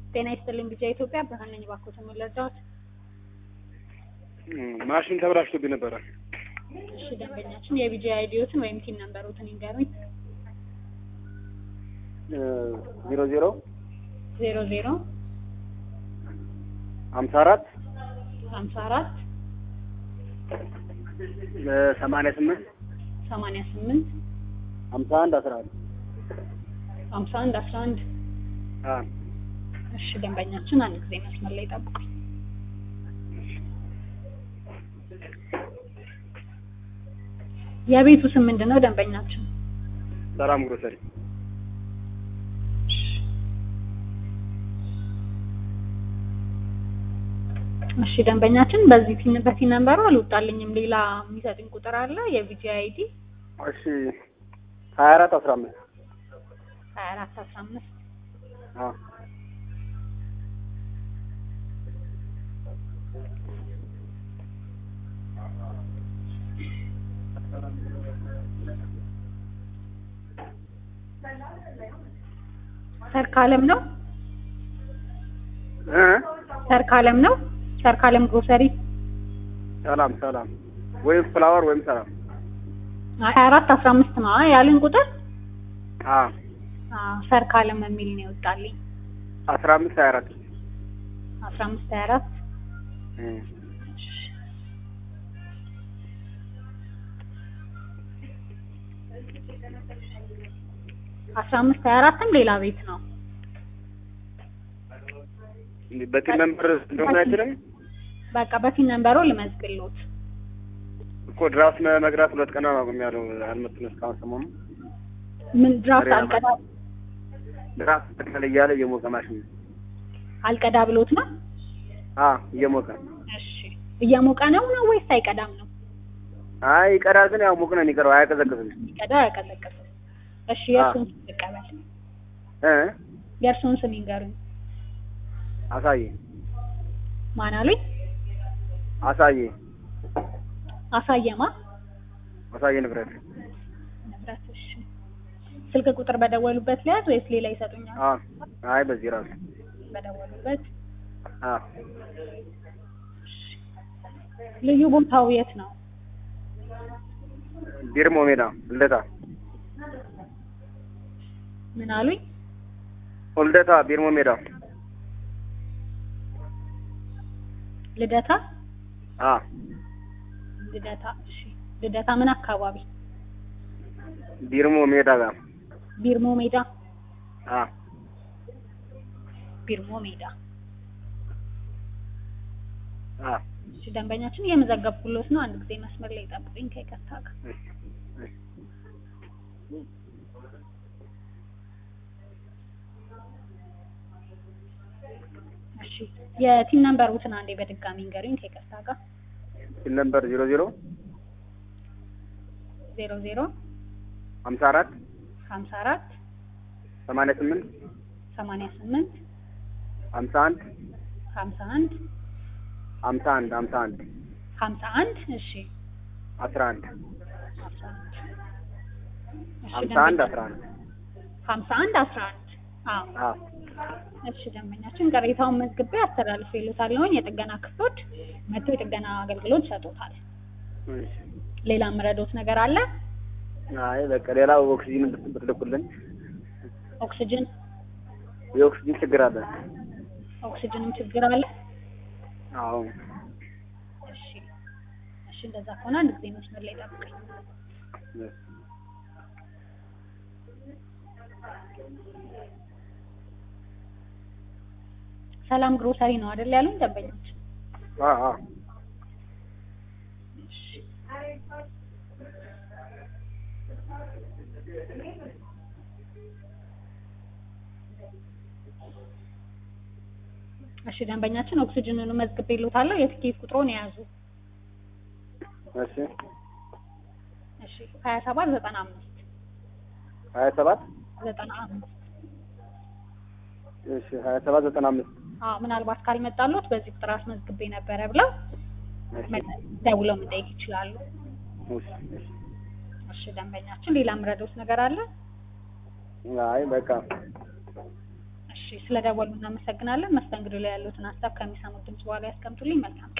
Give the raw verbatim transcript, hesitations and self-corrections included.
ጤና ይስጥልኝ ቢጫ ኢትዮጵያ ብርሃን ነኝ። እባክዎት መለጃዎት ማሽን ተበላሽቶብኝ ነበረ። እሺ ደንበኛችን የቢጂ አይዲዎትን ወይም ቲን ነምበሮትን ይንገሩኝ። ዜሮ ዜሮ ዜሮ ዜሮ ሀምሳ አራት ሀምሳ አራት ሰማንያ ስምንት ሰማንያ ስምንት ሀምሳ አንድ አስራ አንድ ሀምሳ አንድ አስራ አንድ አዎ እሺ ደንበኛችን አንድ ጊዜ መስመር ላይ ጠብቁኝ። የቤቱ ስም ምንድነው ደንበኛችን? ሰላም ግሮሰሪ። እሺ ደንበኛችን በዚህ ቲን በቲን ነምበሩ አልወጣልኝም። ሌላ የሚሰጥኝ ቁጥር አለ የቪጂ አይዲ? እሺ ሀያ አራት አስራ አምስት ሀያ አራት አስራ አምስት አዎ ሰርካለም ነው እ ሰርካለም ነው ሰርካለም ግሮሰሪ። ሰላም ሰላም ወይም ፍላወር ወይም ሰላም ሀያ አራት አስራ አምስት ነው ያልን ቁጥር? አዎ አዎ ሰርካለም የሚል ነው ይወጣልኝ። አስራ አምስት ሀያ አራት አስራ አምስት ሀያ አራት እ አስራ አምስት ሀያ አራትም ሌላ ቤት ነው። በቲን ነምበር እንደሆነ አይችልም። በቃ በቲን ነምበሩ ልመዝግልዎት እኮ ድራፍት መግራት ሁለት ቀን አቁም ያለው አልመጡም እስካሁን ሰሞኑን። ምን ድራፍት አልቀዳ ድራፍት ተከለ እያለ እየሞቀ ማሽን አልቀዳ ብሎት ነው? አዎ እየሞቀ። እሺ እየሞቀ ነው ነው ወይስ አይቀዳም ነው? አይ ይቀዳል፣ ግን ያው ሙቅ ነው የሚቀረው፣ አያቀዘቅዝም። ይቀዳ አያቀዘቅዝም። እሺ የእርሱን ስም ልቀበል። እ የእርሱን ስም ይንገሩኝ። አሳዬ። ማን አሉኝ? አሳዬ አሳየማ አሳዬ ንብረት ንብረት። እሺ ስልክ ቁጥር በደወሉበት ላይ ወይስ ሌላ ይሰጡኛል? አዎ አይ በዚህ ራሱ በደወሉበት። አዎ ልዩ ቦታው የት ነው? ቢርሞ ሜዳ ልደታ። ምን አሉኝ? ልደታ ቢርሞ ሜዳ ልደታ። አዎ ልደታ። እሺ ልደታ ምን አካባቢ? ቢርሞ ሜዳ ጋር። ቢርሞ ሜዳ። አዎ ቢርሞ ሜዳ። አዎ እሺ ደንበኛችን የመዘገብኩሎት ነው። አንድ ጊዜ መስመር ላይ ጠብቁኝ ከይቅርታ ጋር። እሺ የቲን ነምበሩትን አንዴ በድጋሚ ንገሩኝ ከይቅርታ ጋር። ቲን ነምበር ዜሮ ዜሮ ዜሮ ዜሮ ሀምሳ አራት ሀምሳ አራት ሰማንያ ስምንት ሰማንያ ስምንት ሀምሳ አንድ ሀምሳ አንድ ሀምሳ አንድ ሀምሳ አንድ ሀምሳ አንድ እሺ አስራ አንድ አስራ አንድ ሀምሳ አንድ አስራ አንድ ሀምሳ አንድ አስራ አንድ አዎ አዎ እሺ ደንበኛችን ቅሬታውን መዝግቤ አስተላልፌልዎታለሁ። የጥገና ክፍሎች መጥተው የጥገና አገልግሎት ይሰጡታል። እሺ ሌላ የምረዳዎት ነገር አለ? አይ በቃ ሌላው ኦክሲጅን ብትልኩልን። ኦክሲጅን የኦክሲጅን ችግር አለ። ኦክሲጅንም ችግር አለ? አዎ እሺ እሺ እንደዛ ከሆነ አንድ ጊዜ መስመር ላይ ጠብቀኝ። ሰላም ግሮሰሪ ነው አይደል ያሉኝ ደንበኞች? አዎ አዎ እሺ ደንበኛችን ኦክሲጅኑን መዝግቤልዎታለሁ። የትኬት ቁጥሩን ያዙ። እሺ እሺ ሀያ ሰባት ዘጠና አምስት ሀያ ሰባት ዘጠና አምስት እሺ ሀያ ሰባት ዘጠና አምስት አዎ ምናልባት ካልመጣልዎት በዚህ ቁጥር አስመዝግቤ ነበረ ብለው ደውለው መጠየቅ ይችላሉ። እሺ እሺ ደንበኛችን ሌላ ምረዶት ነገር አለ? አይ በቃ እሺ ስለደወሉ እናመሰግናለን። መስተንግዶ ላይ ያሉትን ሀሳብ ከሚሰሙት ድምጽ በኋላ ያስቀምጡልኝ። መልካም